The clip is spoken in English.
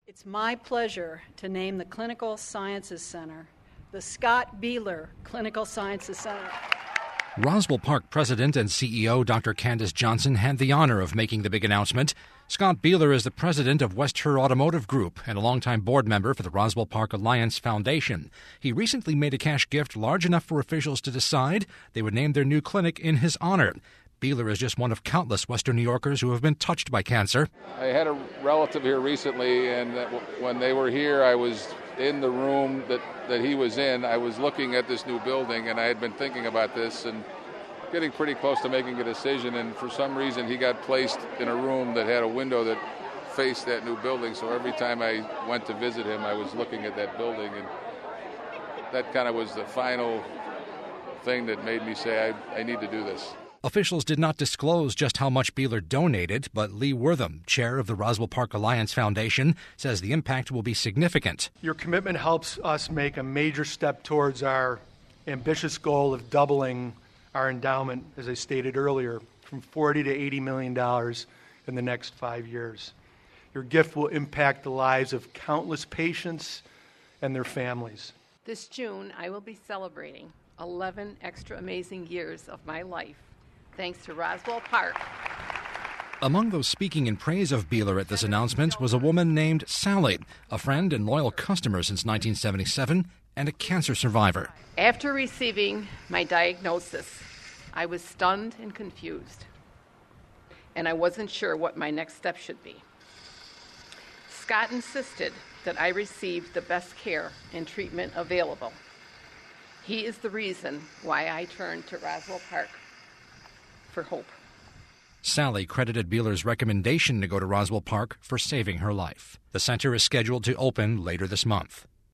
It's my pleasure to name the Clinical Sciences Center the Scott Bieler Clinical Sciences Center. Roswell Park President and CEO Dr. Candace Johnson had the honor of making the big announcement. Scott Bieler is the president of West-Her Automotive Group and a longtime board member for the Roswell Park Alliance Foundation. He recently made a cash gift large enough for officials to decide they would name their new clinic in his honor. Bieler is just one of countless Western New Yorkers who have been touched by cancer. I had a relative here recently, and when they were here, I was in the room that he was in. I was looking at this new building, and I had been thinking about this and getting pretty close to making a decision, and for some reason he got placed in a room that had a window that faced that new building, so every time I went to visit him, I was looking at that building, and that kind of was the final thing that made me say, I need to do this. Officials did not disclose just how much Bieler donated, but Lee Wortham, chair of the Roswell Park Alliance Foundation, says the impact will be significant. Your commitment helps us make a major step towards our ambitious goal of doubling our endowment, as I stated earlier, from $40 to $80 million in the next 5 years. Your gift will impact the lives of countless patients and their families. This June, I will be celebrating 11 extra amazing years of my life, thanks to Roswell Park. Among those speaking in praise of Bieler at this announcement was a woman named Sally, a friend and loyal customer since 1977 and a cancer survivor. After receiving my diagnosis, I was stunned and confused, and I wasn't sure what my next step should be. Scott insisted that I receive the best care and treatment available. He is the reason why I turned to Roswell Park for hope. Sally credited Bieler's recommendation to go to Roswell Park for saving her life. The center is scheduled to open later this month.